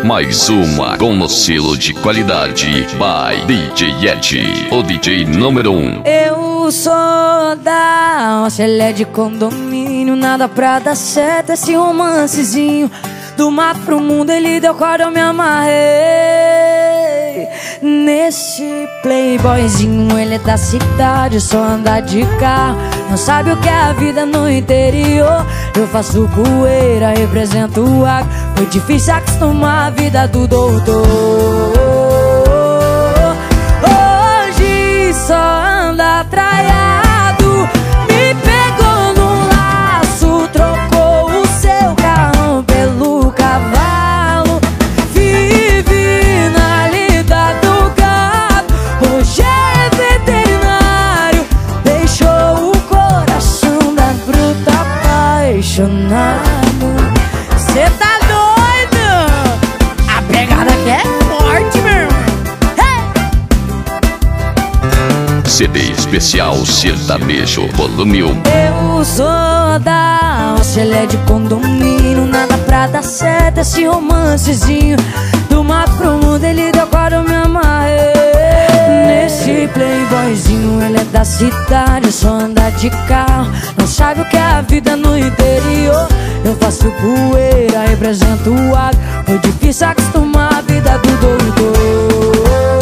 Mais uma com o selo de qualidade by DJ Ed, o DJ número 1. Eu sou da roça, ele é de condomínio. Nada pra dar certo, esse romancezinho. Do mato pro mundo ele deu corda, eu me amarrei. Nesse playboyzinho, ele é da cidade, só anda de carro. Não sabe o que é a vida no interior. Eu faço poeira, represento o agro. Foi difícil acostumar a vida do doutor. Hoje só anda traiado. Me pegou no laço, trocou o seu carrão pelo cavalo. Vive na lida do gado. Hoje é veterinário. Deixou o coração da bruta apaixonado. Cê tá doido? A pegada aqui é forte, meu irmão. CD especial sertanejo volume 1. Eu sou da roça, ele é de condomínio. Nada pra dar certo, esse romancezinho. Do mato pro mundo ele deu corda, eu me amarrei. Nesse playboyzinho, ele é da cidade, só anda de carro. Não sabe o que é a vida no interior. Eu faço poeira, represento o agro. Foi difícil acostumar a vida do doutor.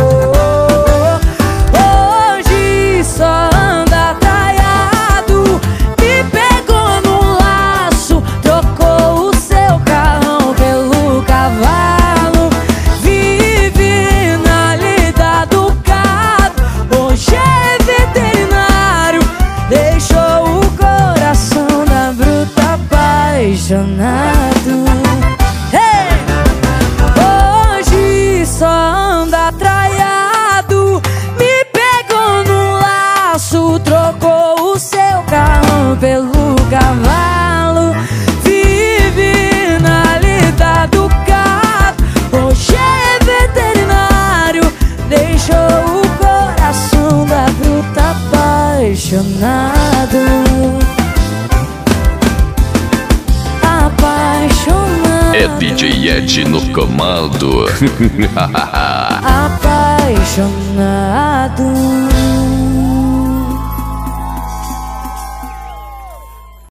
Hoje só anda traiado. Me pegou no laço, trocou o seu carrão pelo cavalo. Vive na lida do gado. Hoje é veterinário. Deixou o coração da bruta apaixonado. Hey! Hoje só anda traiado. Me pegou no laço, trocou o seu carrão pelo cavalo. Vive na lida do gado. Hoje é veterinário. Deixou o coração da bruta apaixonado. Apaixonado. É DJ Ed no comando. Apaixonado.